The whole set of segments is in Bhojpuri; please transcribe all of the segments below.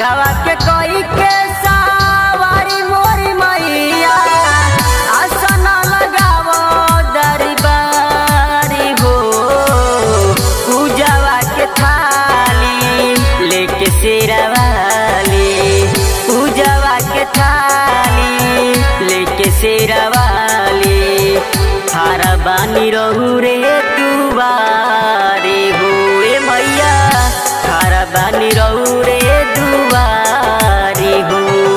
बाघवा के कोई के सवारी मोरी मैया आसन लगावो दरबारी हो। पूजवा के थाली लेके शेरावाली, पूजवा के थाली लेके शेरावाली, थारा बानी रहू रे दुआरे हो ए मैया, थारा बानी रहू रे दुआरे हो।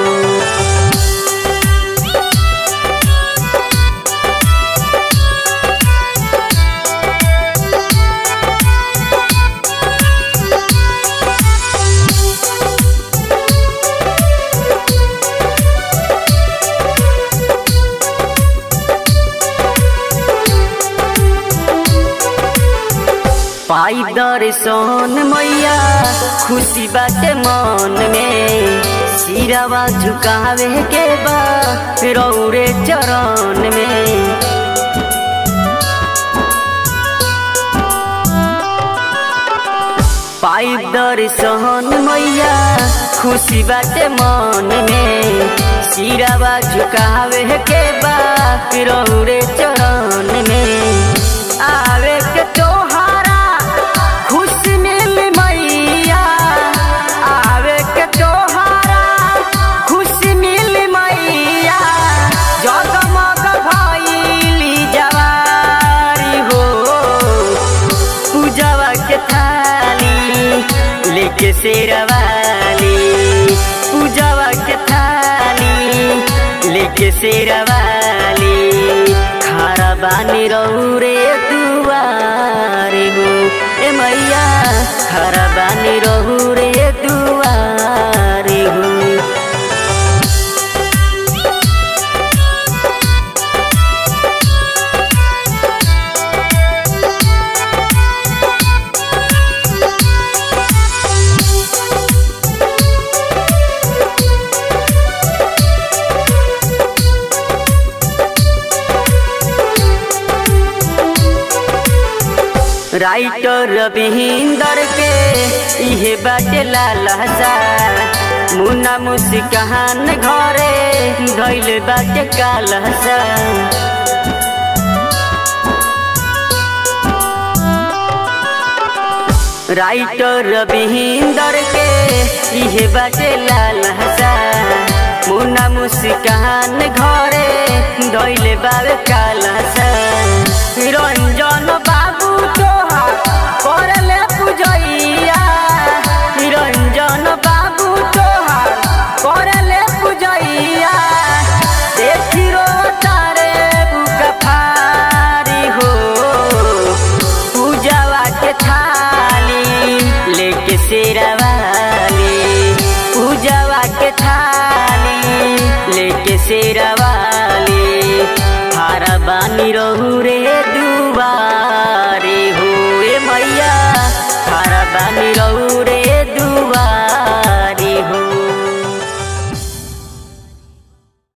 पाई दर्शन मैया खुशी बाटे मन में, सिरवा झुकावे के बा रौरे चरण में। पाई दर्शन मैया खुशी बाटे मन में, सिरवा झुकावे के बा रौरे चरण में। आवे के तोहारा खुशी मिल मैया, आवे के तोहारा खुशी मिल मैया, जगमग भइली जवारी हो। पूजवा के थाली लेके शेरावाली, पूजवा के थाली लेके शेरावाली, खारा बानी रहू रे दुआरे हो ए मैया, खारा बानी रहू रे दुआरे हो। राइटर रविंदर के इहे बाटे लालसा, मुन्ना मुस्कान घरे धइल बाटे कालसा। राइटर रविंदर के इहे बाटे लालसा, मुन्ना मुस्कान घरे धइल बाटे कालसा। रंजन बाबू तोहार करले पूजैया, रंजन बाबू तोहार करले पूजैया, देखी रो तारे बुका फारी हो। पूजवा के थाली लेके शेरावाली, पूजवा के थाली लेके शेरावाली, थारा बानी रहू रे दुआरे